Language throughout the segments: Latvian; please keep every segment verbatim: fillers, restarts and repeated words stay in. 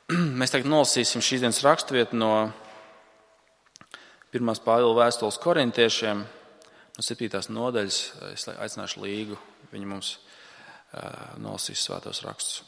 Mēs tagad nolasīsim šīs dienas raksturvietu no pirmās Pāvila vēstules korintiešiem, no septītās nodaļas. Es aicināšu Līgu, viņa mums uh, nolasīs svētos rakstus.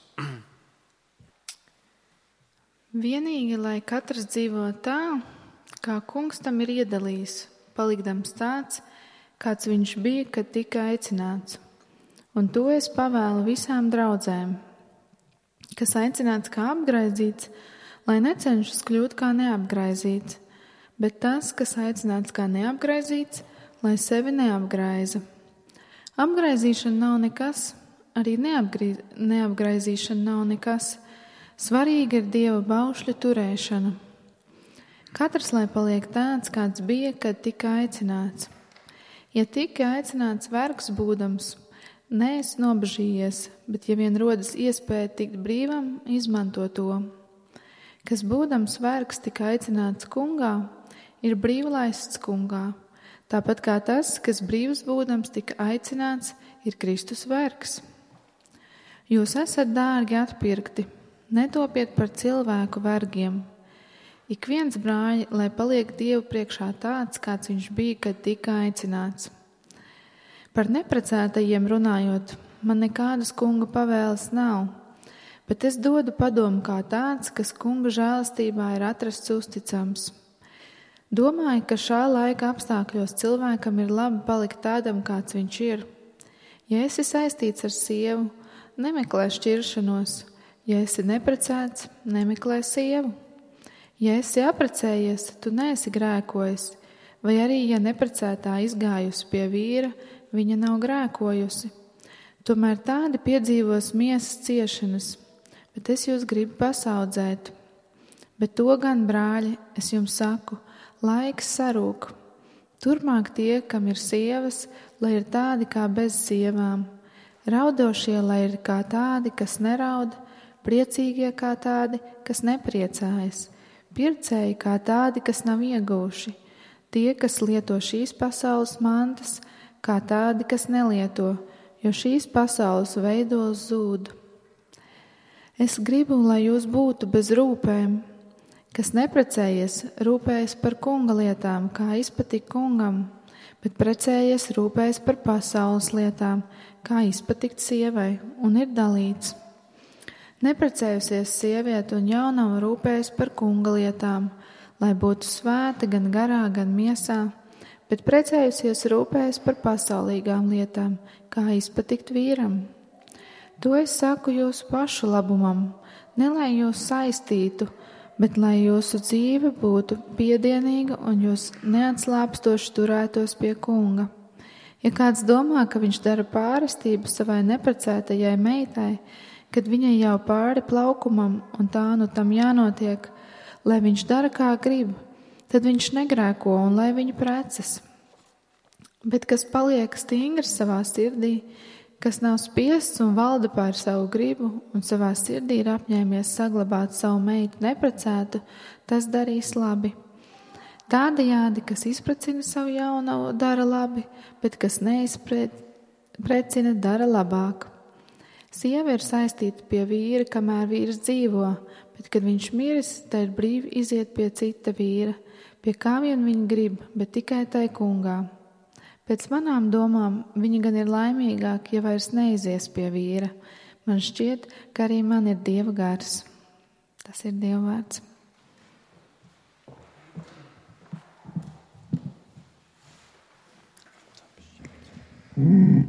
Vienīgi, lai katrs dzīvo tā, kā kungs tam ir iedalījis, palikdams tāds, kāds viņš bija, kad tika aicināts. Un to es pavēlu visām draudzēm, kas aicināts kā apgraizīts, lai necenšas kļūt kā neapgraizīts, bet tas, kas aicināts kā neapgraizīts, lai sevi neapgraiza. Apgraizīšana nav nekas, arī neapgrīz, neapgraizīšana nav nekas. Svarīga ir Dieva baušļu turēšana. Katrs, lai paliek tāds, kāds bija, kad tika aicināts. Ja tika aicināts vergs būdams, neesi nobežījies, bet ja vien rodas iespēja tikt brīvam, izmanto to. Kas būdams vergs tika aicināts kungā, ir brīvlaists kungā. Tāpat kā tas, kas brīvs būdams tika aicināts, ir Kristus vergs. Jūs esat dārgi atpirkti, netopiet par cilvēku vergiem. Ik viens brāļi, lai paliek Dievu priekšā tāds, kāds viņš bija, kad tika aicināts. Par neprecētajiem runājot, man nekādas kunga pavēles nav, bet es dodu padomu kā tāds, kas kunga žēlastībā ir atrasts uzticams. Domāju, ka šā laika apstākļos cilvēkam ir labi palikt tādam, kāds viņš ir. Ja esi saistīts ar sievu, nemeklē šķiršanos. Ja esi neprecēts, nemeklē sievu. Ja esi apprecējies, tu neesi grēkojis, vai arī, ja neprecētā izgājusi pie vīra, viņa nav grēkojusi. Tomēr tādi piedzīvos miesas ciešanas, bet es jūs gribu pasaudzēt. Bet to gan, brāļi, es jums saku, laiks sarūk. Turpmāk tie, kam ir sievas, lai ir tādi kā bez sievām. Raudošie, lai ir kā tādi, kas neraud, priecīgie kā tādi, kas nepriecājas. Pircēji kā tādi, kas nav ieguvuši, tie, kas lieto šīs pasaules mantas, kā tādi, kas nelieto, jo šīs pasaules veidos zūd. Es gribu, lai jūs būtu bez rūpēm, kas neprecējies, rūpējas par kunga lietām, kā izpatīk kungam, bet precējies, rūpējas par pasaules lietām, kā izpatikt sievai, un ir dalīts. Neprecējusies sieviete un jaunava rūpējas par kunga lietām, lai būtu svēta gan garā, gan miesā, bet precējusies rūpējas par pasaulīgām lietām, kā izpatikt vīram. To es saku jūsu pašu labumam, ne lai jūs saistītu, bet lai jūsu dzīve būtu piedienīga un jūs neatslāpstoši turētos pie kunga. Ja kāds domā, ka viņš dara pārestību savai neprecētajai meitai, kad viņai jau pāri plaukumam un tā nu tam jānotiek, lai viņš dara kā grib, tad viņš negrēko un lai viņu precas. Bet kas paliek stingrs savā sirdī, kas nav spiests un valda pār savu gribu un savā sirdī ir apņēmies saglabāt savu meitu neprecētu, tas darīs labi. Tādējādi, kas izprecina savu jaunavu, dara labi, bet kas neizprecina, dara labāk. Sieva ir saistīta pie vīra, kamēr vīrs dzīvo, bet, kad viņš miris, tā ir brīvi iziet pie cita vīra, pie kā vien viņa grib, bet tikai tai kungā. Pēc manām domām, viņa gan ir laimīgāk, ja vairs neizies pie vīra. Man šķiet, ka arī man ir Dieva gars. Tas ir Dieva vārds. Mm.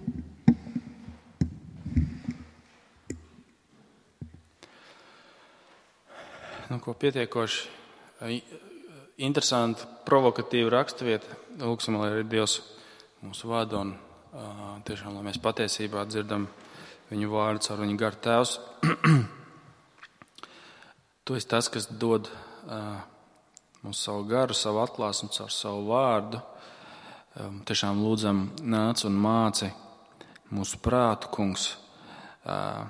Nu, ko pietiekoši interesanti, provokatīva raksturvieta. Lūksim, lai arī Dievs mūsu vada un uh, tiešām, lai mēs patiesībā dzirdam viņu vārdus ar viņu garu Tēvs. Tu esi tas, kas dod uh, mums savu garu, savu atklāsmu caur savu vārdu. Um, tiešām lūdzam, nāc un māci mūsu prātu, kungs. Uh,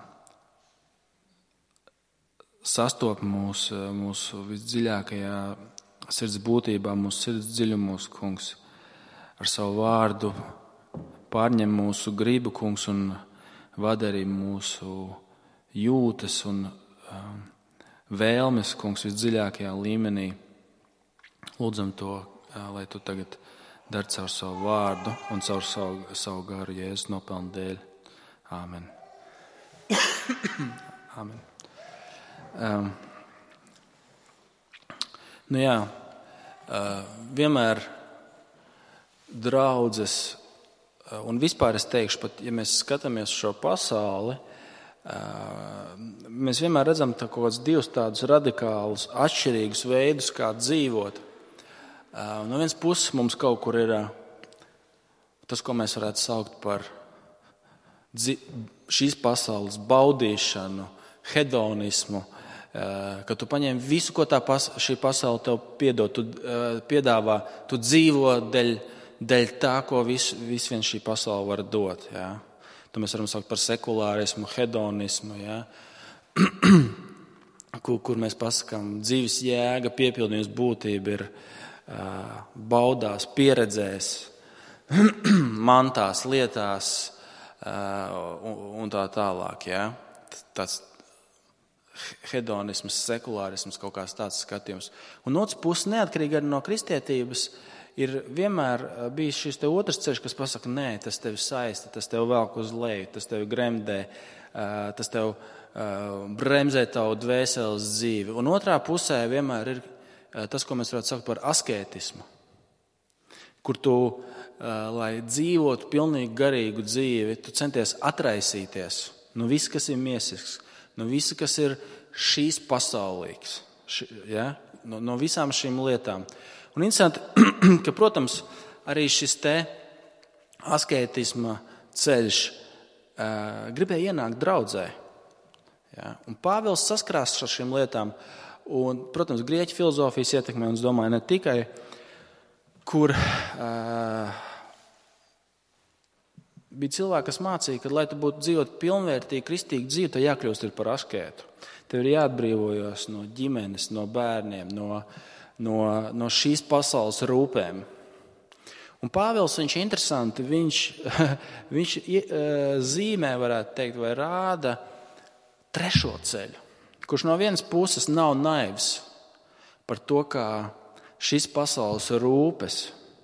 Sastop mūs, mūsu visdziļākajā sirds būtībā, mūsu sirds dziļumos, kungs, ar savu vārdu pārņem mūsu gribu, kungs, un vada arī mūsu jūtas un um, vēlmes, kungs, visdziļākajā līmenī. Lūdzam to, lai tu tagad dari caur savu vārdu un caur savu, savu garu Jēzus nopelnu dēļ. Āmen. Āmen. Um, nu jā, uh, vienmēr draudzes, uh, un vispār es teikšu, pat ja mēs skatāmies šo pasauli, uh, mēs vienmēr redzam tā kaut kāds divus tādus radikālus, atšķirīgus veidus, kā dzīvot. Uh, no vienas puses mums kaut kur ir uh, tas, ko mēs varētu saukt par dzi- šīs pasaules baudīšanu, hedonismu, uh, ka tu paņem visu, ko tā pas- šī pasaule tev piedod, tu, uh, piedāvā, tu dzīvo dēļ, dēļ tā, ko vis, vis vien šī pasaule var dot. Ja? To mēs varam saukt par sekulārismu, hedonismu, ja? kur, kur mēs pasakām, dzīves jēga, piepildījums, būtība ir baudās, pieredzēs, mantās, lietās un tā tālāk. Ja? Tāds hedonisms, sekulārisms, kaut kāds tāds skatījums. Un otrs puses, neatkarīgi arī no kristietības, ir vienmēr bijis šis te otrs ceļš, kas pasaka, nē, tas tevi saista, tas tevi velk uz leju, tas tevi gremdē, tas tevi bremzē tavu dvēseles dzīvi. Un otrā pusē vienmēr ir tas, ko mēs varētu saukt par askētismu, kur tu, lai dzīvotu pilnīgi garīgu dzīvi, tu centies atraisīties no viss, kas ir miesisks, no visa, kas ir šīs pasaulīgs, ši, ja? no, no visām šīm lietām. Un interesanti, ka, protams, arī šis te askētisma ceļš uh, gribēja ienākt draudzē. Ja? Un Pāvils saskarās ar šīm lietām. Un, protams, grieķu filozofijas ietekmē, un es domāju, ne tikai, kur uh, bija cilvēki, kas mācīja, ka, lai tu būtu dzīvot pilnvērtīgi, kristīgi dzīvi, tad jākļūst ir par askētu. Tev ir jāatbrīvojas no ģimenes, no bērniem, no, no, no šīs pasaules rūpēm. Un Pāvils, viņš ir interesanti, viņš, viņš zīmē, varētu teikt, vai rāda trešo ceļu, kurš no vienas puses nav naivs par to, kā šīs pasaules rūpes,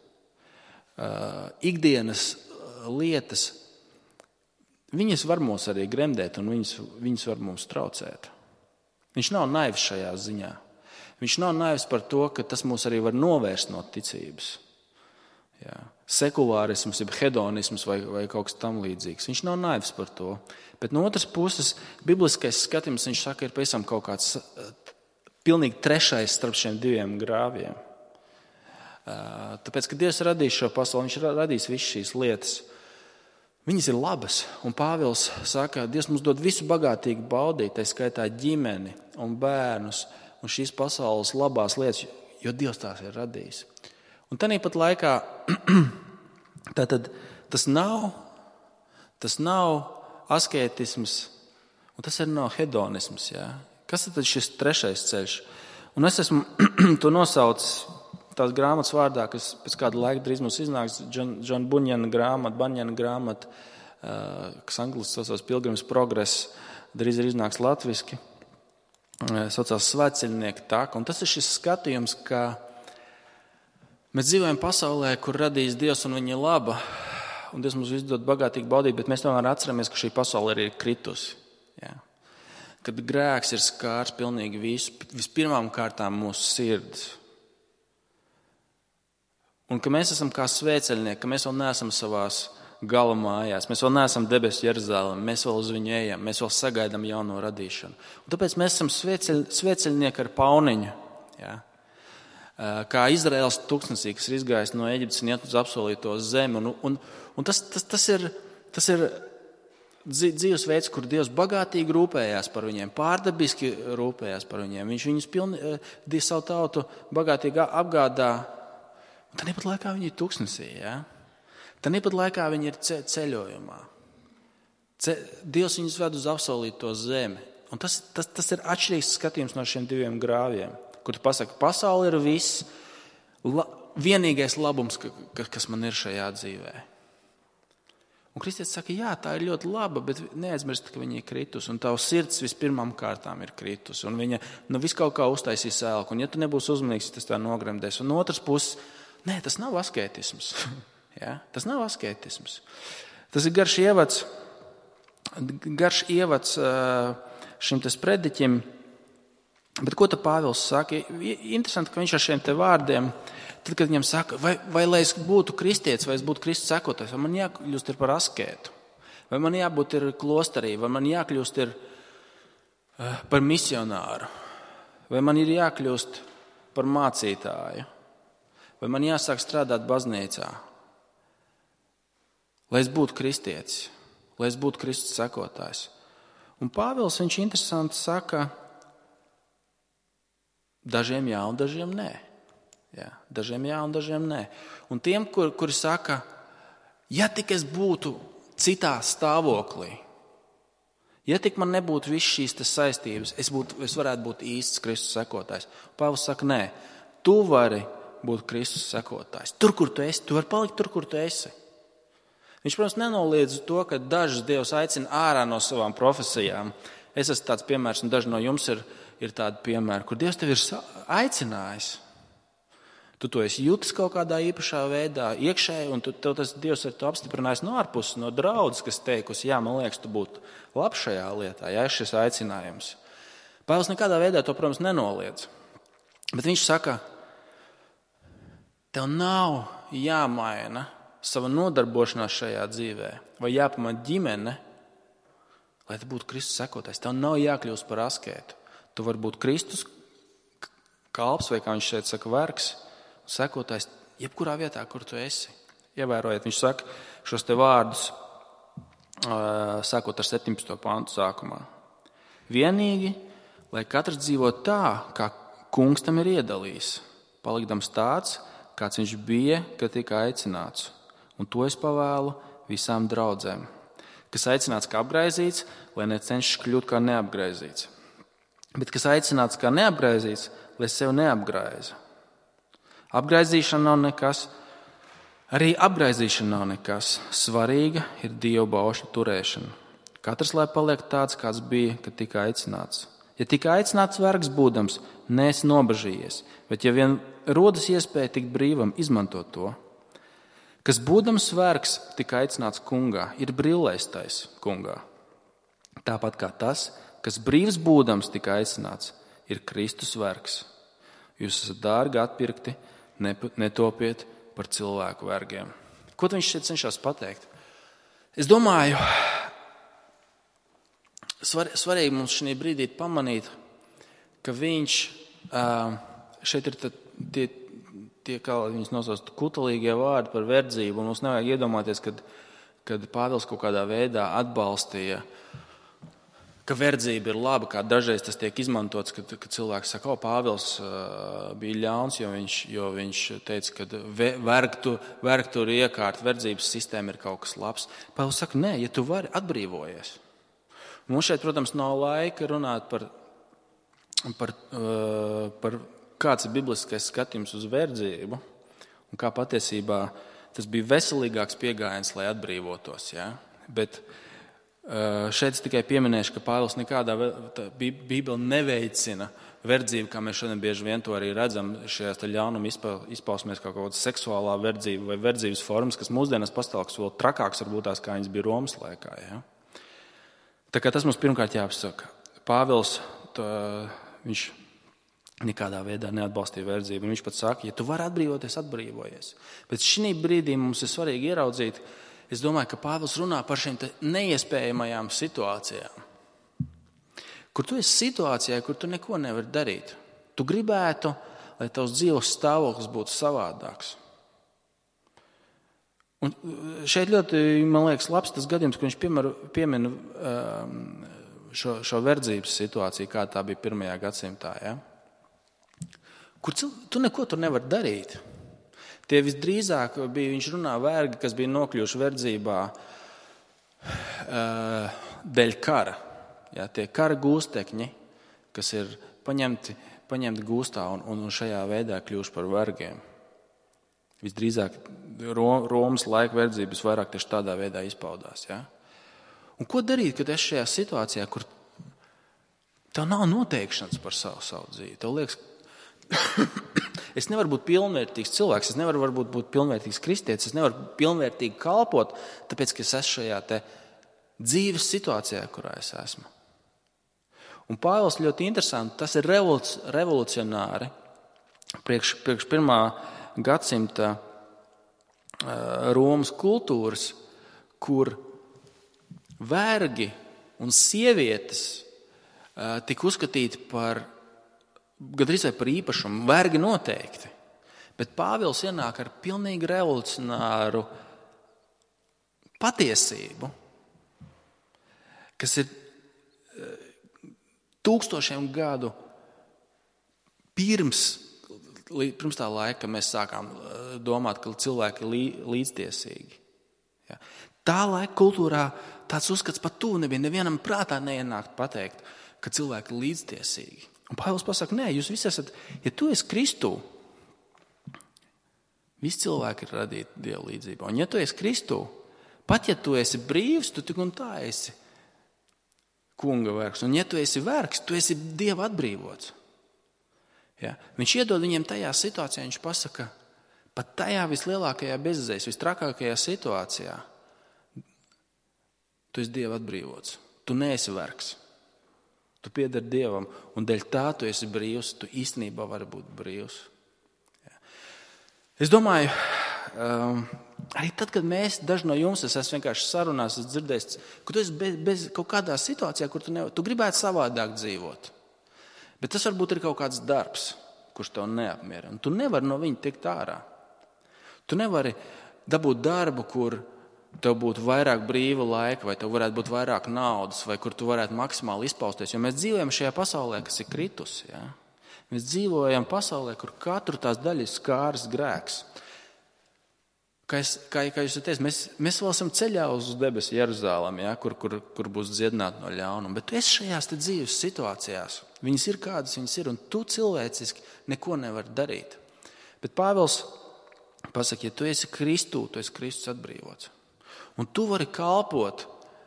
ikdienas lietas, viņas var mūs arī gremdēt un viņas, viņas var mums traucēt. Viņš nav naivs šajā ziņā. Viņš nav naivs par to, ka tas mūs arī var novērst no ticības. Jā. Sekulārisms, jeb hedonisms vai, vai kaut kas tam līdzīgs. Viņš nav naivs par to. Bet no otras puses, bibliskais skatījums, viņš saka, ir pavisam kaut kāds pilnīgi trešais starp šiem diviem grāviem. Tāpēc, ka Dievs radīs šo pasauli, viņš radīs visas šīs lietas. Viņas ir labas, un Pāvils saka, Dievs mums dod visu bagātīgi baudīt, tā skaitā ģimeni un bērnus un šīs pasaules labās lietas, jo Dievs tās ir radījis. Un tāpat laikā tātad, tas nav, tas nav askētisms, un tas arī nav hedonisms. Jā. Kas tad šis trešais ceļš? Un es esmu to nosaucis tās grāmatas vārdā, kas pēc kāda laika drīz mums iznāks, John Bunjana grāmata, Bunjana grāmata, kas angliski saucās Pilgrims progress, drīz ir iznāks latviski, saucās Svētceļnieka taka. Un tas ir šis skatījums, ka mēs dzīvojam pasaulē, kur radījis Dievs un viņa ir laba, un Dievs mums visu dod bagātīgi baudīt, bet mēs tomēr atceramies, ka šī pasaule arī ir kritusi. Jā. Kad grēks ir skārs pilnīgi visu, vispirmām kārtām mūsu sirds. Un ka mēs esam kā svētceļnieki, ka mēs vēl neesam savās gala mājās, mēs vēl neesam debesu Jeruzalem, mēs vēl uz viņu ejam, mēs vēl sagaidām jauno radīšanu. Un tāpēc mēs esam svētceļ, svētceļnieki ar pauniņu. Jā. Kā Izraēlas tūkstnesī, kas ir izgājis no Eģiptes un iet uz apsolīto zemi. Un, un, un tas, tas, tas ir, tas ir dzīvesveids, kur Dievs bagātīgi rūpējās par viņiem, pārdabiski rūpējās par viņiem. Viņš viņus pilni savu tautu bagātīgi apgādā. Un tāpat laikā viņi ir tūkstnesī. Ja? Tāpat laikā viņi ir ceļojumā. Ce, Dievs viņus ved uz apsolīto zemi. Un tas, tas, tas ir atšķirīgs skatījums no šiem diviem grāviem, kur tu pasaki, pasaule ir viss, la, vienīgais labums, ka, kas man ir šajā dzīvē. Un kristietis saka, jā, tā ir ļoti laba, bet neaizmirst, ka viņa ir kritus. Un tavs sirds vispirmām kārtām ir kritus. Un viņa nu, visu kaut kā uztaisīs ēlku. Un ja tu nebūsi uzmanīgs, tas tā nogremdēs. Un no otras puses, nē, tas nav asketisms. ja? Tas nav asketisms. Tas ir garš ievads, garš ievads šim te sprediķim. Bet ko te Pāvils saka? Interesanti, ka viņš ar šiem te vārdiem, tad, kad viņam saka, vai, vai lai es būtu kristietis, vai es būtu Kristus sekotājs, vai man jākļūst ir par askētu, vai man jābūt ir klosterī, vai man jākļūst ir par misionāru, vai man ir jākļūst par mācītāju, vai man jāsāk strādāt baznīcā, lai es būtu kristietis, lai es būtu Kristus sekotājs. Un Pāvils, viņš interesanti saka, dažiem jā un dažiem nē. Jā, dažiem jā un dažiem nē. Un tiem, kur, kuri saka, ja tik es būtu citā stāvoklī, ja tik man nebūtu viss šīs saistības, es, būtu, es varētu būt īsts Kristus sekotājs. Pāvils saka, nē, tu vari būt Kristus sekotājs. Tur, kur tu esi, tu vari palikt tur, kur tu esi. Viņš, protams, nenoliedz to, ka dažus Dievs aicina ārā no savām profesijām. Es esmu tāds piemērs, un daži no jums ir, ir tādi piemēri, kur Dievs tevi ir aicinājis. Tu to esi jūtis kaut kādā īpašā veidā, iekšēji, un tu, tev tas Dievs ir to apstiprinājis no ārpuses, no draudzes, kas teikusi, jā, man liekas, tu būtu labs šajā lietā, jā, šis aicinājums. Pāvils nekādā veidā to, protams, nenoliedz. Bet viņš saka, tev nav jāmaina sava nodarbošanās šajā dzīvē, vai jāpamat ģimene, lai tu būtu Kristus sekotājs. Tev nav jākļūst par askētu. Tu vari būt Kristus kalps, vai kā viņš šeit saka, vergs, sekotājs jebkurā vietā, kur tu esi. Ievērojiet, viņš saka šos te vārdus, sākot ar septiņpadsmito pantu sākumā. Vienīgi, lai katrs dzīvo tā, kā kungs tam ir iedalījis, palikdams tāds, kāds viņš bija, kad tika aicināts. Un to es pavēlu visām draudzēm, kas aicināts kā apgraizīts, lai necenšas kļūt kā neapgraizīts. Bet kas aicināts kā neapgraizīts, lai sev neapgraiza. Apgraizīšana nav nekas, arī apgraizīšana nav nekas. Svarīga ir Dieva baušļu turēšana. Katrs lai paliek tāds, kāds bija, kad tika aicināts. Ja tika aicināts vergs būdams, neesi nobažījies, bet ja vien rodas iespēja tikt brīvam, izmanto to. Kas būdams vergs, tika aicināts kungā, ir brillēstais kungā. Tāpat kā tas, kas brīvs būdams tika aicināts, ir Kristus vergs. Jūs esat dārgi atpirkti, netopiet par cilvēku vergiem. Ko viņš šeit cenšas pateikt? Es domāju, svar, svarīgi mums šī brīdī pamanīt, ka viņš šeit ir tie, tie kā viņas nosauc, kutelīgie vārdi par verdzību, un mums nevajag iedomāties, kad, kad Pāvils kaut kādā veidā atbalstīja, ka verdzība ir laba, kā dažreiz tas tiek izmantots, kad, kad cilvēks saka, o, Pāvils uh, bija ļauns, jo viņš, jo viņš teica, ka vergtu, vergtu ir iekārt, verdzības sistēma ir kaut kas labs. Pāvils saka, nē, ja tu vari, atbrīvojies. Mums šeit, protams, nav laika runāt par, par, uh, par kāds ir bibliskais skatījums uz verdzību, un kā patiesībā tas bija veselīgāks pieejams, lai atbrīvotos. Ja? Bet šeit es tikai pieminēšu, ka Pāvils nekādā Bībele neveicina verdzību, kā mēs šodien bieži vien to arī redzam šajās ļaunuma izpausmēs, kā kaut kāda seksuālā verdzība vai verdzības formas, kas mūsdienās pastāv, kas vēl trakāks varbūt tās, kā viņas bija Romas laikā. Ja? Tā kā tas mums pirmkārt jāapsaka. Pāvils, tā, viņš nekādā veidā neatbalstīja verdzību. Viņš pat saka, ja tu vari atbrīvoties, atbrīvojies. Bet šī brīdī mums ir svarīgi ieraudzīt, es domāju, ka Pāvils runā par šīm neiespējamajām situācijām. Kur tu esi situācijā, kur tu neko nevari darīt. Tu gribētu, lai tavs dzīves stāvoklis būtu savādāks. Un šeit ļoti, man liekas, labs tas gadījums, ka viņš piemina šo, šo verdzības situāciju, kā tā bija pirmajā gadsimtā. Ja? Kur tu neko tur nevari darīt. Tie visdrīzāk bija, viņš runā vergi, kas bija nokļuvuši verdzībā uh, dēļ kara. Ja, tie kara gūstekņi, kas ir paņemti, paņemti gūstā un, un šajā veidā kļuvuši par vergiem. Visdrīzāk Romas laika verdzības vairāk tieši tādā veidā izpaudās. Ja? Un ko darīt, kad es šajā situācijā, kur tev nav noteikšanas par savu, savu dzīvi? Tev liekas, es nevaru būt pilnvērtīgs cilvēks, es nevaru varbūt būt pilnvērtīgs kristietis, es nevaru pilnvērtīgi kalpot, tāpēc, ka es esmu šajā te dzīves situācijā, kurā es esmu. Un Pāvils ļoti interesanti, tas ir revolucionāri priekš, priekš pirmā gadsimta Romas kultūras, kur vergi un sievietes tika uzskatīti par, gandrīz vai par īpašumu, vergi noteikti. Bet Pāvils ienāk ar pilnīgi revolucionāru patiesību, kas ir tūkstošiem gadu pirms Pirms tā laika, kad mēs sākām domāt, ka cilvēki ir līdztiesīgi. Ja. Tā laika kultūrā tāds uzskats pat tuvu nebija. Nevienam prātā neienākt pateikt, ka cilvēki ir līdztiesīgi. Un Pāvils pasaka, nē, jūs visi esat, ja tu esi Kristū, visi cilvēki ir radīti Dieva līdzībā. Un ja tu esi Kristū, pat ja tu esi brīvs, tu tik un tā esi kunga vergs. Un ja tu esi vergs, tu esi Dieva atbrīvots. Ja? Viņš iedod viņiem tajā situācijā, viņš pasaka, pat tajā vislielākajā bezizējas, vistrakākajā situācijā, tu esi Dieva atbrīvots. Tu neesi vergs. Tu piedari Dievam, un dēļ tā tu esi brīvs, tu īstenībā vari būt brīvs. Ja? Es domāju, um, arī tad, kad mēs, daži no jums, es esmu vienkārši sarunās, es dzirdēju, ka tu esi bez, bez kaut kādā situācijā, kur tu, ne, tu gribētu savādāk dzīvot. Bet tas varbūt ir kaut kāds darbs, kurš tev neapmierina. Tu nevari no viņa tikt ārā. Tu nevari dabūt darbu, kur tev būtu vairāk brīva laika, vai tev varētu būt vairāk naudas, vai kur tu varētu maksimāli izpausties. Jo mēs dzīvojam šajā pasaulē, kas ir kritusi. Ja? Mēs dzīvojam pasaulē, kur katru tās daļas skāris grēks. Kā, es, kā, kā jūs teicat, mēs, mēs vēl esam ceļā uz debesu Jeruzālem, ja, kur, kur, kur būs dziedināti no ļaunuma. Bet tu esi šajās te dzīves situācijās. Viņas ir kādas viņas ir, un tu cilvēciski neko nevari darīt. Bet Pāvils pasaka, ja tu esi Kristū, tu esi Kristus atbrīvots. Un tu vari kalpot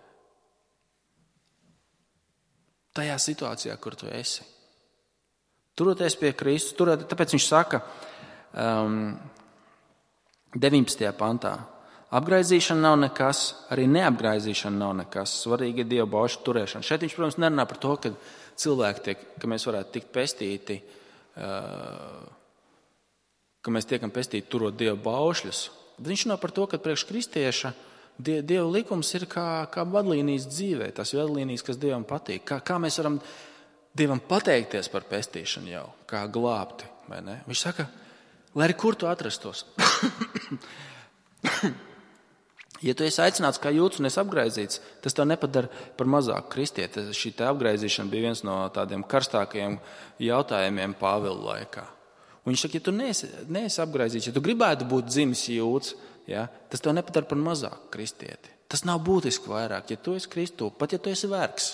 tajā situācijā, kur tu esi. Turoties pie Kristus, turot, tāpēc viņš saka, um, deviņpadsmitajā pantā. Apgraizīšana nav nekas, arī neapgraizīšana nav nekas. Svarīgi ir Dieva baušļu turēšana. Šeit viņš, protams, nerunā par to, ka cilvēki tiek, ka mēs varētu tikt pestīti, ka mēs tiekam pestīti turot Dieva baušļus. Bet viņš runā par to, ka priekš kristieša Dieva likums ir kā, kā vadlīnijas dzīvē. Tas ir vadlīnijas, kas Dievam patīk. Kā, kā mēs varam Dievam pateikties par pestīšanu jau, kā glābti, vai ne? Viņš saka, lai arī kur tu atrastos. Ja tu esi aicināts kā jūts un esi apgraizīts, tas tev nepadara par mazāku kristieti. Šī te apgraizīšana bija viens no tādiem karstākajiem jautājumiem Pāvila laikā. Un viņš saka, ja tu neesi, neesi apgraizīts, ja tu gribētu būt dzimis jūts, ja, tas tev nepadara par mazāku kristieti. Tas nav būtiski vairāk, ja tu esi Kristū, pat ja tu esi vergs.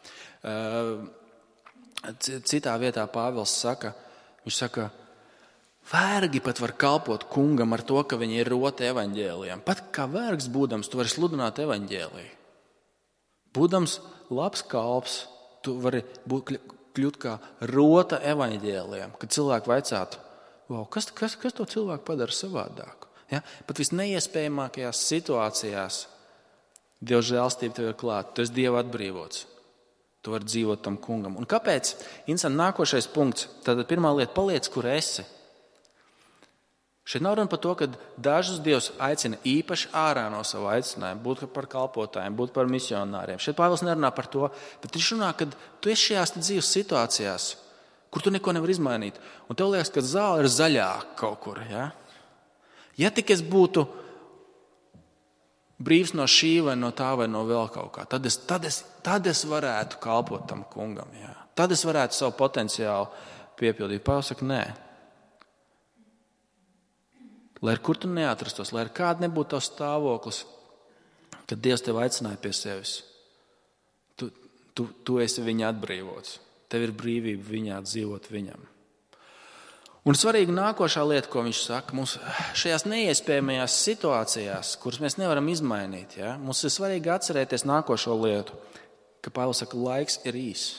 Citā vietā Pāvils saka, viņš saka, vergi pat var kalpot kungam ar to, ka viņi ir roti evaņģēlijam. Pat kā vergs būdams, tu vari sludināt evaņģēliju. Būdams labs kalps, tu vari būt, kļūt kā rota evaņģēlijam. Kad cilvēki vaicātu, wow, kas, kas, kas to cilvēku padara savādāku? Ja? Pat visneiespējamākajās situācijās Dieva žēlstība tev ir klāta. Tu esi Dieva atbrīvots. Tu vari dzīvot tam kungam. Un kāpēc? Insan, nākošais punkts. Tātad pirmā lieta, paliec, kur esi. Šeit nav runa par to, ka dažus Dievs aicina īpaši ārā no savu aicinājumu, būt par kalpotājiem, būt par misionāriem. Šeit Pāvils nerunā par to, bet viņš runā, ka tu esi šajās dzīves situācijās, kur tu neko nevar izmainīt. Un tev liekas, ka zāle ir zaļāka kaut kur. Ja, ja tik es būtu brīvs no šī vai no tā vai no vēl kaut kā, tad es, tad es, tad es varētu kalpot tam kungam. Ja. Tad es varētu savu potenciālu piepildīt. Pāvils saka, nē. Lai ar kur tu neatrastos, lai ar kādu nebūtu tavs stāvoklis, kad Dievs tevi aicināja pie sevis, tu, tu, tu esi viņa atbrīvots. Tev ir brīvība viņā dzīvot viņam. Un svarīga nākošā lieta, ko viņš saka, mums šajās neiespējamajās situācijās, kuras mēs nevaram izmainīt, ja, mums ir svarīgi atcerēties nākošo lietu, ka Pāvils saka, laiks ir īss.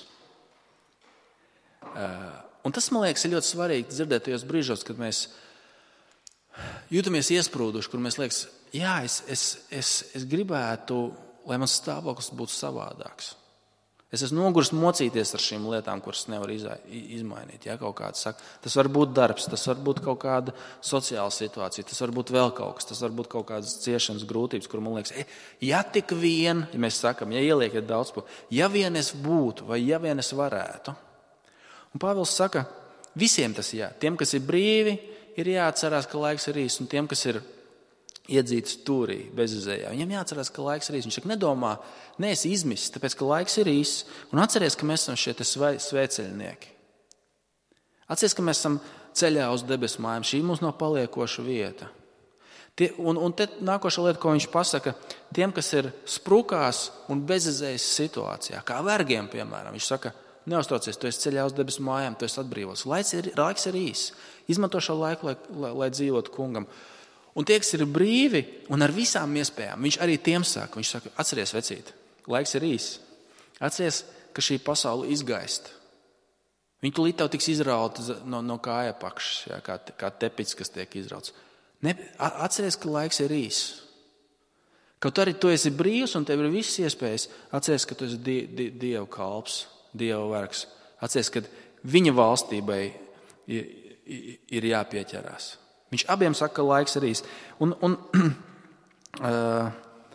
Un tas, man liekas, ir ļoti svarīgi dzirdēt tajos brīžos, kad mēs jūtamies iesprūduši, kur mēs liekas, jā, es, es, es, es gribētu, lai mans stāvoklis būtu savādāks. Es esmu noguris mocīties ar šīm lietām, kuras nevar izmainīt. Ja, kaut kāds saka, tas var būt darbs, tas var būt kaut kāda sociāla situācija, tas var būt vēl kaut kas, tas var būt kaut kādas ciešanas grūtības, kur man liekas, ja tik vien, ja mēs sakam, ja ieliekat daudz, ja vien es būtu vai ja vien es varētu. Un Pāvils saka, visiem tas jā. Tiem, kas ir brīvi, ir jāatcerās, ka laiks ir īs, un tiem, kas ir iedzīti stūrī, bezizējā. Viņam jāatcerās, ka laiks ir īs. Viņš saka, nedomā, neesi izmisis, tāpēc, ka laiks ir īs. Un atceries, ka mēs esam šie svēceļnieki. Atceries, ka mēs esam ceļā uz debesu mājām. Šī mums nav paliekoša vieta. Tie, un, un te nākošā lieta, ko viņš pasaka, tiem, kas ir sprukās un bezizējas situācijā, kā vergiem, piemēram, viņš saka, neuztraucies, tu esi ceļā uz debesu mājām, tu esi atbrīvots. Laiks ir, laiks ir īs. Izmanto šo laiku, lai, lai, lai dzīvotu kungam. Un tie, kas ir brīvi un ar visām iespējām, viņš arī tiem saka, viņš saka, atceries, vecīt, laiks ir īs. Atceries, ka šī pasaule izgaist. Viņi tūlīt tev tiks izrauta no, no kāja pakšas, jā, kā, kā tepits, kas tiek izrauts. Ne, atceries, ka laiks ir īs. Kaut arī tu esi brīvs un tev ir visas iespējas, atceries, ka tu esi die, die, Dieva kalps, Dieva vergs. Atceries, ka viņa valstībai ir, ir jāpieķerās. Viņš abiem saka, ka laiks ir īs. Un, un, uh,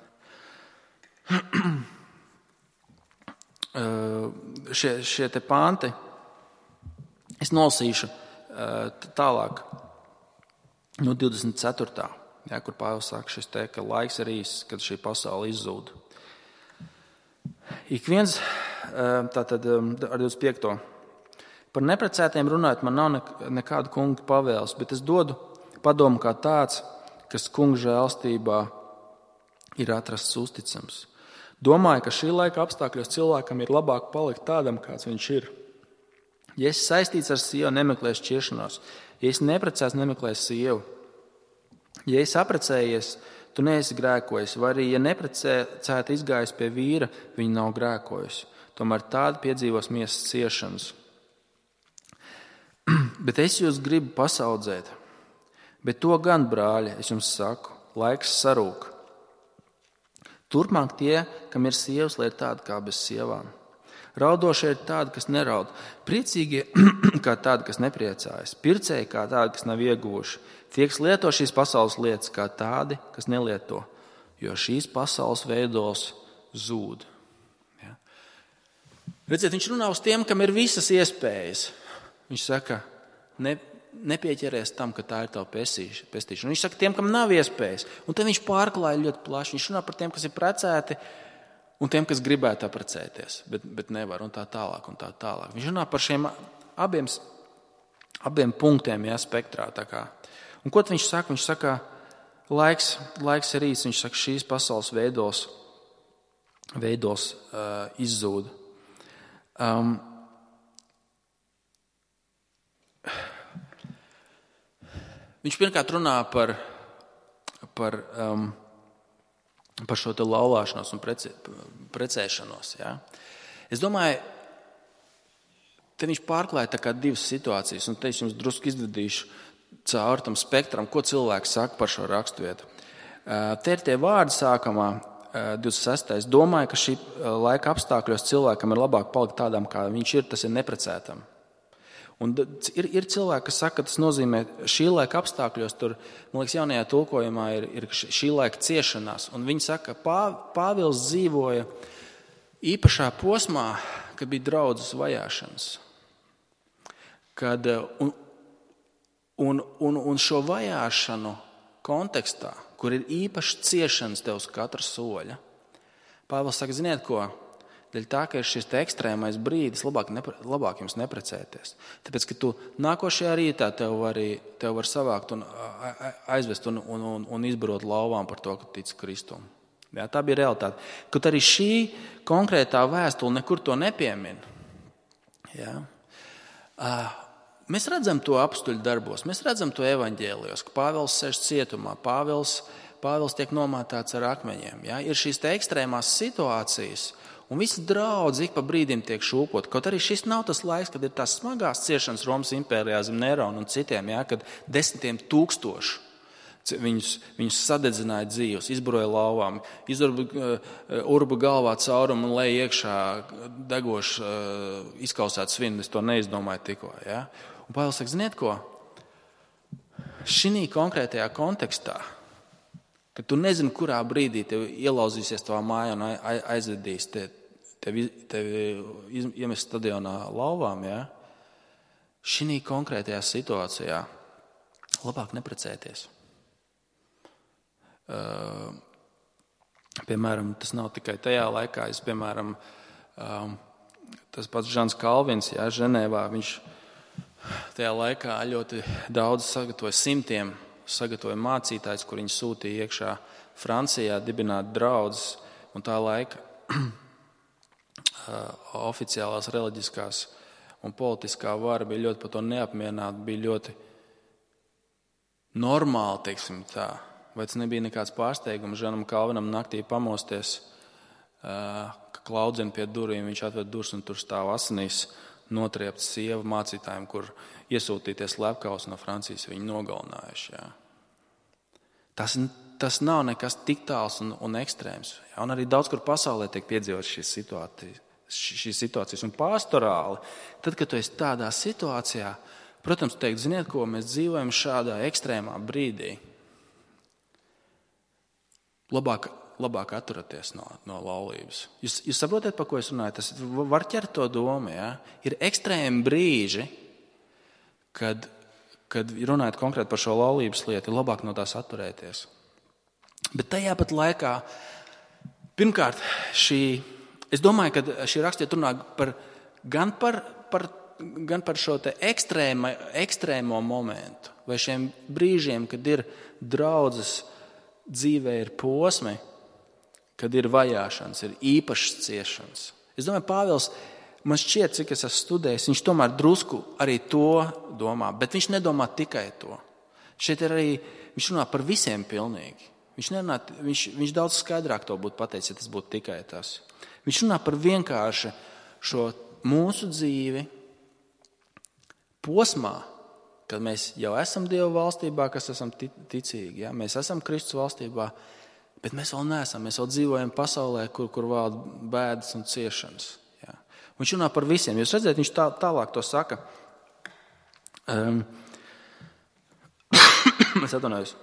šie, šie te panti, es nolasīšu uh, tālāk no divdesmit ceturtā. Ja, kur Pāvils saka šis te, ka laiks ir īs, kad šī pasaule izzūd. Ik viens, uh, tātad ar divdesmit piekto. Par neprecētiem runājot, man nav nekāda kunga pavēles, bet es dodu padomu kā tāds, kas kunga žēlstībā ir atrasts uzticams. Domāju, ka šī laika apstākļos cilvēkam ir labāk palikt tādam, kāds viņš ir. Ja esi saistīts ar sievu, nemeklēsi šķiršanos. Ja esi neprecēts, nemeklēsi sievu. Ja esi apprecējies, tu neesi grēkojis. Vai arī, ja neprecēta izgājis pie vīra, viņa nav grēkojis. Tomēr tāda piedzīvos miesas ciešanas. Bet es jūs gribu pasaudzēt. Bet to gan, brāļi, es jums saku, laiks sarūk. Turpmāk tie, kam ir sievas, lai ir tādi kā bez sievām. Raudošie ir tādi, kas neraud. Priecīgie kā tādi, kas nepriecājas. Pircēji kā tādi, kas nav ieguvuši. Tie, kas lieto šīs pasaules lietas, kā tādi, kas nelieto. Jo šīs pasaules veidos zūd. Ja? Redziet, viņš runā uz tiem, kam ir visas iespējas. Viņš saka, ne, nepieķeries tam, ka tā ir tava pestīšana. Viņš saka tiem, kam nav iespējas. Un tad viņš pārklāja ļoti plaši. Viņš runā par tiem, kas ir precēti un tiem, kas gribētu apprecēties, bet, bet nevar un tā tālāk un tā tālāk. Viņš runā par šiem abiem, abiem punktiem, jā, spektrā. Tā kā. Un ko viņš saka? Viņš saka, laiks, laiks ir īs. Viņš saka, šīs pasaules veidos, veidos uh, izzūd. Um, Viņš pirmkārt runā par, par, um, par šo te laulāšanos un prece, precēšanos. Ja? Es domāju, te viņš pārklāja tā kā divas situācijas, un te es jums drusku izvedīšu caur tam spektram, ko cilvēks saka par šo raksturvietu. Uh, te ir tie vārdi sākamā, uh, divdesmit sestais. Domāju, ka šī laika apstākļos cilvēkam ir labāk palikt tādam, kā viņš ir, tas ir neprecētam. Un ir, ir cilvēki, kas saka, ka tas nozīmē šī laika apstākļos, tur, man liekas, jaunajā tulkojumā ir, ir šī laika ciešanās. Un viņi saka, ka Pāvils dzīvoja īpašā posmā, kad bija draudzes vajāšanas. Kad, un, un, un, un šo vajāšanu kontekstā, kur ir īpaši ciešanas tev uz katra soļa, Pāvils saka, ziniet ko? Dēļ tā, ka ir šis ekstrēmais brīdis, labāk, nepre, labāk jums neprecēties. Tāpēc, ka tu nākošajā rītā tev var, tev var savākt un aizvest un, un, un, un izbarot lauvām par to, ka tic Kristum. Jā, tā bija realitāte. Kaut arī šī konkrētā vēstule nekur to nepiemin. Jā. Mēs redzam to apstuļu darbos, mēs redzam to evaņģēlijos, ka Pāvils sēž cietumā, Pāvils, Pāvils tiek nomātāts ar akmeņiem. Ja? Ir šīs te ekstrēmās situācijas, un visi draudzi ik pa brīdim tiek šūpot. Kaut arī šis nav tas laiks, kad ir tās smagās ciešanas Romas impērijā zem Nerona un citiem, ja? Kad desmitiem tūkstošu viņus, viņus sadedzināja dzīvus, izburoja lauvām, izurba urba galvā caurumu un lej iekšā degoši izkausēt svinu. Es to neizdomāju tikko. Ja? Un Pāvils saka, ziniet ko? Šī konkrētajā kontekstā, kad tu nezini, kurā brīdī tev ielauzīsies tavā mājā un aizvedīs te, tevi, tevi iemest stadionā lauvām, ja? Šī konkrētajā situācijā labāk neprecēties. Uh, piemēram, tas nav tikai tajā laikā, es, piemēram, um, tas pats Žans Kalvins, ja, Ženēvā, viņš tajā laikā ļoti daudz sagatavoja, simtiem sagatavoja mācītājs, kur viņi sūtīja iekšā Francijā dibināt draudzes, un tā laika uh, oficiālās reliģiskās un politiskā vara bija ļoti par to neapmierināta, bija ļoti normāli, teiksim tā. Vai tas nebija nekāds pārsteigums Žanam Kalvinam naktī pamosties, ka klaudzina pie durvīm, viņš atved durvis un tur stāv asinīs notriepta sieva mācītājiem, kur iesūtīties slepkavas no Francijas viņi nogalinājuši. Jā. Tas, tas nav nekas tik tāls un, un ekstrēms. Jā. Un arī daudz kur pasaulē tiek piedzīvot šīs situācijas, šīs situācijas. Un pastorāli, tad, kad tu esi tādā situācijā, protams, teikt, ziniet ko, mēs dzīvojam šādā ekstrēmā brīdī. Labāk, labāk atturaties no, no laulības. Jūs, jūs saprotat, par ko es runāju? Tas var ķert to domu. Ja? Ir ekstrēmi brīži, kad, kad runājot konkrēti par šo laulības lietu, ir labāk no tās atturēties. Bet tajā pat laikā, pirmkārt, šī, es domāju, ka šī rakstiet runā par, gan, par, par, gan par šo te ekstrēma, ekstrēmo momentu, vai šiem brīžiem, kad ir draudzes dzīvē ir posmi, kad ir vajāšanas, ir īpašas ciešanas. Es domāju, Pāvils, man šķiet, cik es esmu studējis, viņš tomēr drusku arī to domā, bet viņš nedomā tikai to. Šeit ir arī, viņš runā par visiem pilnīgi. Viņš, nerunā, viņš, viņš daudz skaidrāk to būtu pateicis, ja tas būtu tikai tas. Viņš runā par vienkārši šo mūsu dzīvi posmā, kad mēs jau esam Dieva valstībā, kas esam ticīgi. Ja? Mēs esam Kristus valstībā, bet mēs vēl neesam. Mēs vēl dzīvojam pasaulē, kur, kur valda bēdas un ciešanas. Ja? Viņš runā par visiem. Jūs redzat, viņš tā, tālāk to saka. Um, es atvainojos.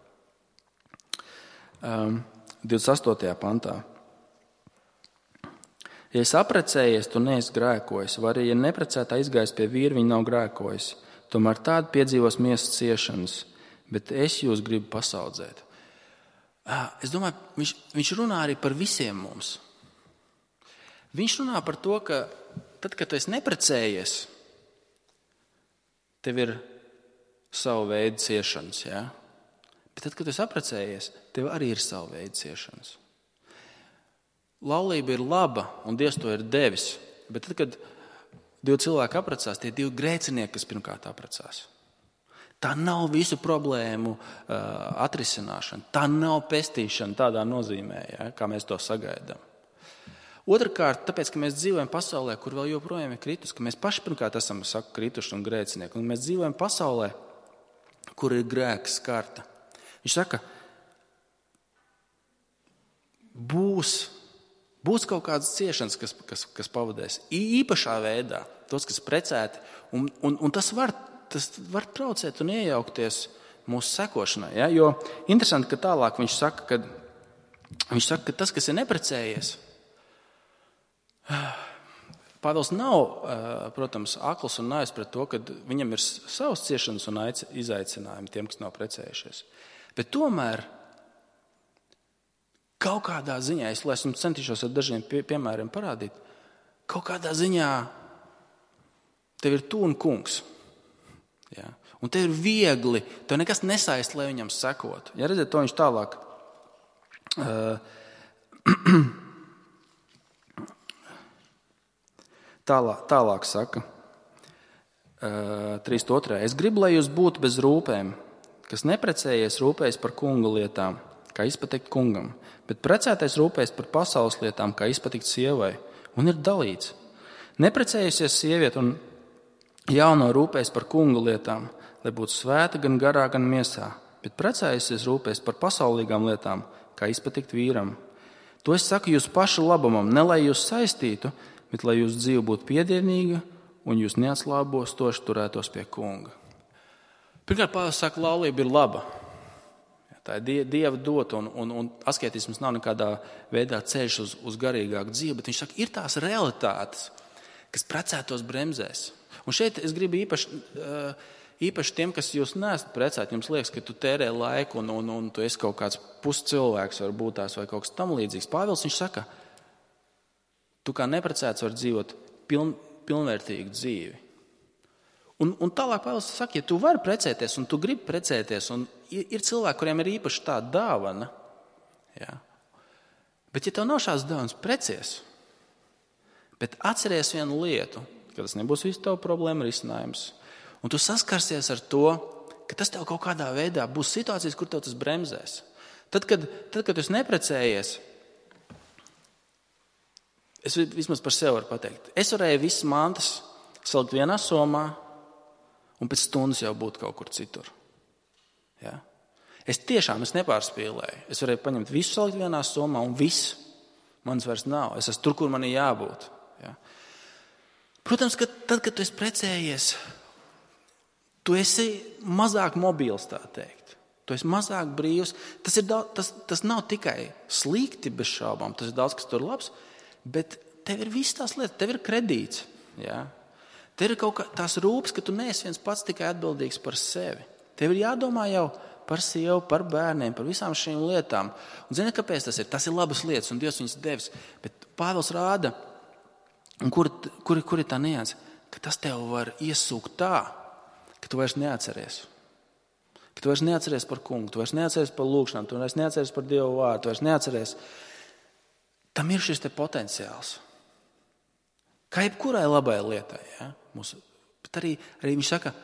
Um, divdesmit astotajā pantā. Ja es aprecējies, tu neesi grēkojis, vai arī, ja neprecētā izgājis pie vīra, viņa nav grēkojis. Tomēr tādi piedzīvos miesas ciešanas, bet es jūs gribu pasaudzēt. Es domāju, viņš, viņš runā arī par visiem mums. Viņš runā par to, ka tad, kad tu esi neprecējies, tev ir savu veidu ciešanas. Ja? Bet tad, kad tu esi apprecējies, tev arī ir savu veidu ciešanas. Laulība ir laba, un Dievs to ir devis. Bet tad, kad divi cilvēki apprecās, tie divi grēcinieki, kas pirmkārt apprecās. Tā nav visu problēmu uh, atrisināšana. Tā nav pestīšana tādā nozīmē, ja, kā mēs to sagaidām. Otrakārt, tāpēc, ka mēs dzīvojam pasaulē, kur vēl joprojām ir kritus, ka mēs paši pirmkārt esam, saku, krituši un grēcinieki. Un mēs dzīvojam pasaulē, kur ir grēks skarta. Viņš saka, būs... Būs kaut kādas ciešanas, kas, kas, kas pavadēs īpašā veidā, tos, kas precēti, un, un, un tas, var, tas var traucēt un iejaukties mūsu sekošanai. Ja? Jo interesanti, ka tālāk viņš saka, ka, viņš saka, ka tas, kas ir neprecējies, Pāvils nav, protams, akls un naids pret to, ka viņam ir savas ciešanas un izaicinājumi tiem, kas nav precējušies. Bet tomēr kaut kādā ziņā, es esmu centīšos ar dažiem pie, piemēriem parādīt, kaut kādā ziņā tev ir tu un kungs. Ja? Un tev ir viegli, tev nekas nesaist, lai viņam sekotu. Ja redzat, to viņš tālāk. Uh, tālāk, tālāk saka. trīs otrā. Es gribu, lai jūs būtu bez rūpēm, kas neprecējies rūpējas par kunga lietām, kā izpatikt kungam, bet precētais rūpējas par pasaules lietām, kā izpatikt sievai, un ir dalīts. Neprecējusies sieviete un jauno rūpējas par kunga lietām, lai būtu svēta gan garā, gan miesā, bet precējusies rūpējas par pasaulīgām lietām, kā izpatikt vīram. To es saku jūs pašu labumam, ne lai jūs saistītu, bet lai jūsu dzīve būtu piedienīga un jūs neatslābostoši turētos pie kunga. Pirmkārt, Pāvils saka, laulība ir laba. Tā ir Dieva dota, un, un, un asketisms nav nekādā veidā ceļš uz, uz garīgāku dzīvi, bet viņš saka, ir tās realitātes, kas precētos bremzēs. Un šeit es gribu īpaši, īpaši tiem, kas jūs neesat precēti, jums liekas, ka tu tērē laiku un, un, un tu esi kaut kāds puscilvēks, varbūt tās vai kaut kas tam līdzīgs. Pāvils viņš saka, tu kā neprecēts var dzīvot piln, pilnvērtīgu dzīvi. Un, un tālāk Pāvils saka, ja tu vari precēties un tu gribi precēties, un ir, ir cilvēki, kuriem ir īpaši tāda dāvana, jā. Bet ja tev nav šāds dāvanas, precies, bet atceries vienu lietu, ka tas nebūs visu tavu problēmu risinājums, un tu saskarsies ar to, ka tas tev kaut kādā veidā būs situācijas, kur tev tas bremzēs. Tad, kad, tad, kad tu neprecējies, es vismaz par sevi varu pateikt. Es varēju visas mantas salikt vienā somā un pēc stundas jau būt kaut kur citur. Ja? Es tiešām es nepārspīlēju. Es varēju paņemt visu, salikt vienā somā un viss. Manis vairs nav. Es esmu tur, kur man ir jābūt. Ja? Protams, ka tad, kad tu esi precējies, tu esi mazāk mobils, tā teikt. Tu esi mazāk brīvs. Tas, ir daudz, tas, tas nav tikai slikti bez šaubām. Tas ir daudz, kas tur labs. Bet tev ir viss tās lietas, tev ir kredīts. Ja? Tev ir kaut kā tās rūpes, ka tu neesi viens pats tikai atbildīgs par sevi. Tev ir jādomā jau par sievu, par bērniem, par visām šīm lietām. Un zini, kāpēc tas ir? Tas ir labas lietas, un Dievs viņas devis. Bet Pāvils rāda, un kur, kur, kur ir tā nianse, ka tas tev var iesūkt tā, ka tu vairs neatceries. Ka tu vairs neatceries par kungu, tu vairs neatceries par lūgšanām, tu vairs neatceries par Dievu vārdu, tu vairs neatceries. Tam ir šis te potenciāls. Kā jebkurai labai lietai. Ja? Mūsu, bet arī, arī viņš saka,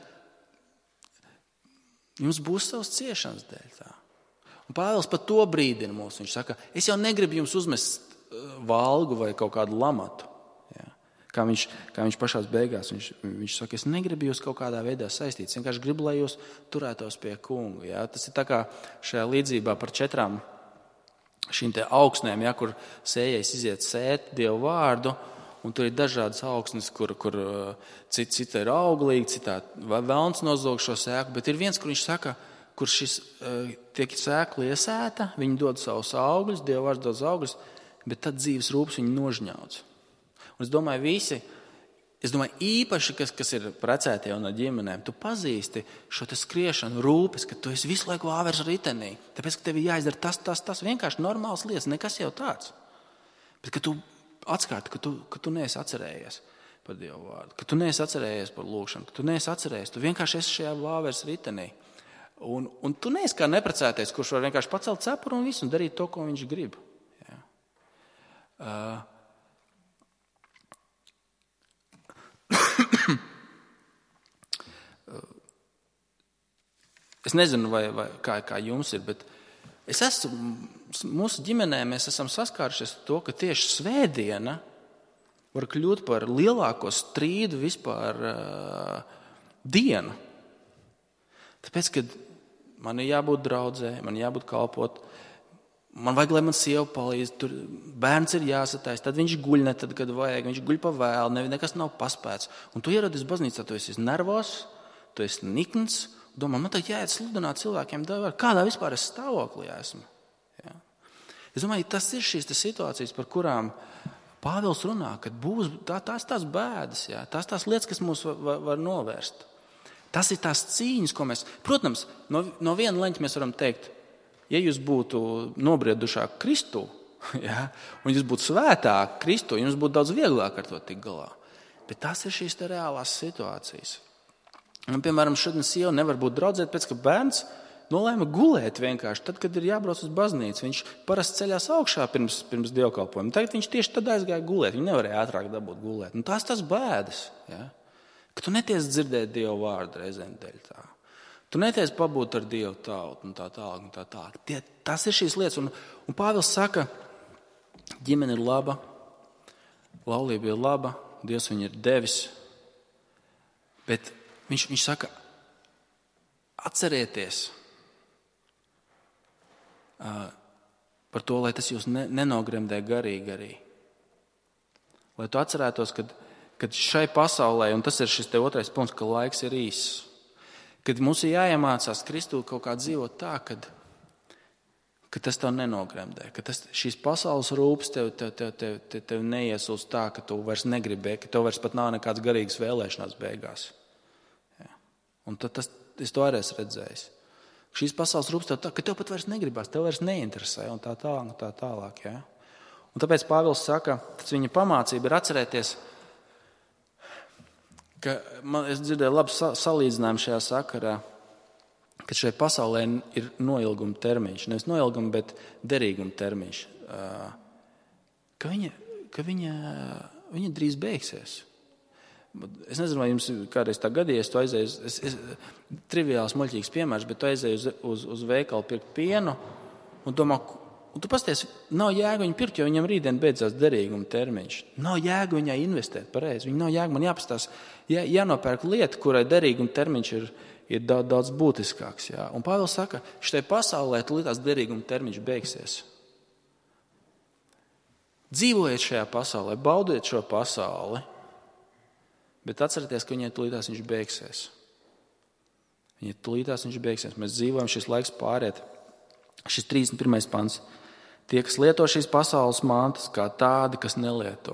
jums būs savas ciešanas dēļ tā. Un Pāvils par to brīdina mūs. Viņš saka, es jau negribu jums uzmest valgu vai kaut kādu lamatu. Ja? Kā, viņš, kā viņš pašās beigās, viņš, viņš saka, es negribu jūs kaut kādā veidā saistīt. Es vienkārši gribu, lai jūs turētos pie kungu. Ja? Tas ir tā kā šajā līdzībā par četrām šīm te augsnēm, ja, kur sējais iziet sēt Dievu vārdu, un tur ir dažādas augsnes, kur, kur cita, cita ir auglīga, citā velns nozog šo sēku, bet ir viens, kur viņš saka, kur šis tiek sēkla iesēta, viņi dod savus augļus, Dievu vārds dod augļus, bet tad dzīves rūpes viņi nožņauc. Un es domāju, visi, es domāju, īpaši, kas, kas ir precētie un ar ģimenēm, tu pazīsti šo te skriešanu, rūpes, ka tu esi visu laiku āvers ritenī, tāpēc, ka tev ir jāizdara tas, tas, tas, vienkārši normāls lietas, nekas jau tāds. Bet, ka tu atskārti, ka tu, ka tu neesi atcerējies par Dievu vārdu, ka tu neesi atcerējies par lūgšanu, ka tu neesi atcerējies, tu vienkārši esi šajā āvers ritenī. Un, un tu neesi kā neprecēties, kurš var vienkārši pacelt cepuru un visu un darīt to, ko viņš grib. Ja. Uh, Es nezinu, vai, vai, kā, kā jums ir, bet es esmu, mūsu ģimenē mēs esam saskārušies ar to, ka tieši svētdiena var kļūt par lielāko strīdu vispār uh, dienu. Tāpēc, kad man ir jābūt draudzē, man ir jābūt kalpot, man vajag, lai man sieva palīdz, tur bērns ir jāsatais, tad viņš guļ ne tad, kad vajag, viņš guļ pa vēlu, ne, nekas nav paspēts. Un tu ierodies baznīcā, tu esi nervos, tu esi nikns, domā, man tagad jāiet sludināt cilvēkiem, kādā vispār es stāvoklī esmu. Ja? Es domāju, tas ir šīs situācijas, par kurām Pāvils runā, kad būs tā, tās tās bēdas, ja? tās tās lietas, kas mūs var, var novērst. Tas ir tās cīņas, ko mēs, protams, no, no viena leņķa mēs varam teikt, ja jūs būtu nobriedušāk Kristu, ja? un jūs būtu svētāk Kristu, jums būtu daudz vieglāk ar to tikt galā. Bet tās ir šīs te reālās situācijas. Un, piemēram, šodien sieva nevar būt draudzēt, pēc ka bērns nolēma gulēt vienkārši tad, kad ir jābrauc uz baznīcu. Viņš parasti ceļās augšā pirms, pirms dievkalpojuma. Tagad viņš tieši tad aizgāja gulēt. Viņš nevarēja ātrāk dabūt gulēt. Un tās tas bēdas. Ja? ka tu netiec dzirdēt Dieva vārdu reizēm dēļ tā. Tu netiec pabūt ar Dievu tautu un tā tālāk un tā tālāk. Tie, tas ir šīs lietas. Un, un Pāvils saka, ģimene ir laba, laulība ir laba, Dievs viņu ir devis. Bet viņš, viņš saka, atcerieties uh, par to, lai tas jūs ne, nenogremdē garīgi arī. Lai tu atcerētos, kad, kad šai pasaulē, un tas ir šis te otrais punkts, ka laiks ir īss, kad mums ir jāiemācās Kristū kaut kā dzīvot tā, kad, ka tas tev nenogremdē, ka tas, šīs pasaules rūpes tev, tev, tev, tev, tev, tev neiesūs tā, ka tu vairs negribi, ka tev vairs pat nav nekāds garīgas vēlēšanās beigās. Ja. Un tad tas, es to arī esmu redzējis. Šīs pasaules rūpes tev tā, ka tev pat vairs negribās, tev vairs neinteresē un tā tālāk, un tā tālāk. Ja. Un tāpēc Pāvils saka, tas viņa pamācība ir atcerēties, ka man, es dzirdēju labu salīdzinājumu šajā sakarā, ka šai pasaulē ir noilguma termiņš, nevis noilguma, bet derīguma termiņš, ka viņa, ka viņa, viņa drīz beigsies. Es nezinu, vai jums kādreiz tā gadījies, tu aizēji, es, es, triviāls, muļķīgs piemērs, bet tu aizēji uz, uz, uz veikalu pirkt pienu un domā, un tu pasties, nav jēga viņu pirkt, jo viņam rītdien beidzās derīguma termiņš. Nav jēga viņai investēt pareizi, viņa nav jēga, man jāpastās, jā, jānopērk lieta, kurai derīguma termiņš ir, ir daudz, daudz būtiskāks. Jā. Un Pāvils saka, šitai pasaulē tulītās derīguma termiņš beigsies. Dzīvojiet šajā pasaulē, baudiet šo pasauli, bet atcerieties, ka viņai tulītās viņš beigsies. Viņai tulītās viņš beigsies. Mēs dzīvojam, šis laiks pāriet. Šis trīsdesmit pirmais pants. Tie, kas lieto šīs pasaules mantas, kā tādi, kas nelieto.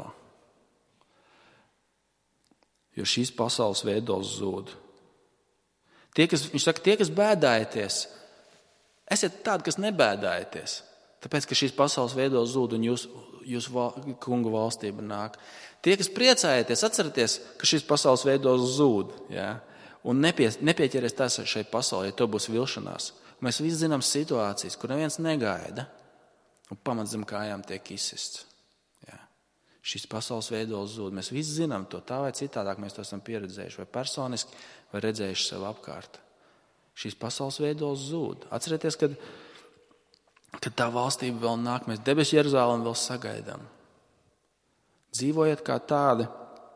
Jo šīs pasaules veidos zūd. Tie, kas, viņš saka, tie, kas bēdājaties, esiet tādi, kas nebēdājaties. Tāpēc, ka šīs pasaules veidos zūd un jūs, jūs val, kunga valstība nāk. Tie, kas priecājieties, atcerieties, ka šīs pasaules veidos zūd. Ja? Un nepie, nepieķeries tās šai pasaulē, ja to būs vilšanās. Mēs visi zinām situācijas, kur neviens negaida, un pamats zem kājām tiek izsists. Ja? Šīs pasaules veidos zūd. Mēs visi zinām to tā vai citādāk, mēs to esam pieredzējuši, vai personiski, vai redzējuši sev apkārt. Šīs pasaules veidos zūd. Atcerieties, kad, kad tā valstība vēl nāk, mēs debesu Jeruzalemi vēl sagaidām. Dzīvojiet kā tādi,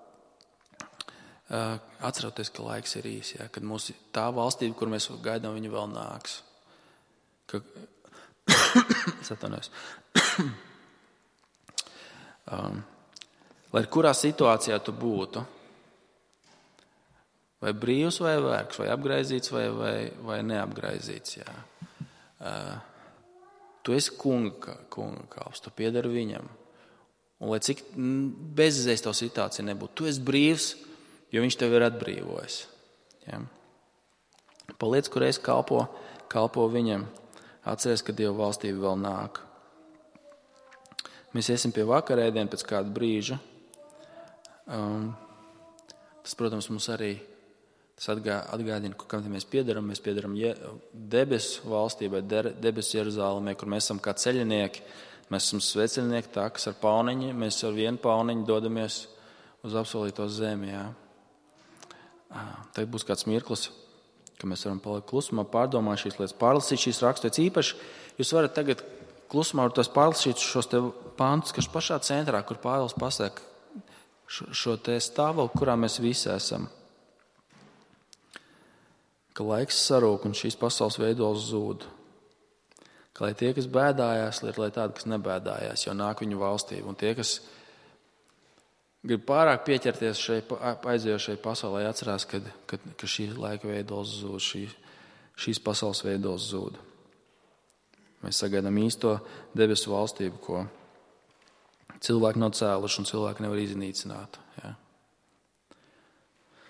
atceroties, ka laiks ir īs, ja, kad mūsu tā valstība, kur mēs gaidām, viņa vēl nāks. Ka... es atvainojos. um, lai kurā situācijā tu būtu, vai brīvs vai vergs, vai apgraizīts vai, vai, vai neapgraizīts, jā. Uh, tu esi kunga, kunga kalps, tu piedari viņam. Un lai cik bezizējas tā situācija nebūtu, tu esi brīvs, jo viņš tev ir atbrīvojis. Ja? Paliec, kur es kalpo, kalpo viņam. Atceries, ka Dieva valstība vēl nāk. Mēs iesim pie vakarēdiena pēc kāda brīža. Um, tas, protams, mums arī tas atgādina, kam mēs piedaram. Mēs piedaram debesu valstībai, debesu Jeruzalemē, kur mēs esam kā ceļinieki. Mēs esam sveceļnieki tā, kas ar pauniņu, mēs ar vienu pauniņu dodamies uz apsolīto zemi. Jā. Tagad būs kāds mirklis, ka mēs varam palikt klusumā, pārdomāt šīs lietas, pārlasīt šīs rakstus. Īpaši jūs varat tagad klusumā ar tos pārlasīt šos te pantus, kas pašā centrā, kur Pāvils pasaka šo, šo te stāvokli, kurā mēs visi esam. Ka laiks sarūk un šīs pasaules veidos zūd. Ka lai tie, kas bēdājās, ir lai tādi, kas nebēdājās, jo nāk viņu valstība. Un tie, kas grib pārāk pieķerties šai aizējošai pasaulē, atcerās, ka, ka, ka šī laika veidos zūd, šī, šīs pasaules veidos zūd. Mēs sagaidām īsto debesu valstību, ko cilvēki nav cēluši un cilvēki nevar iznīcināt.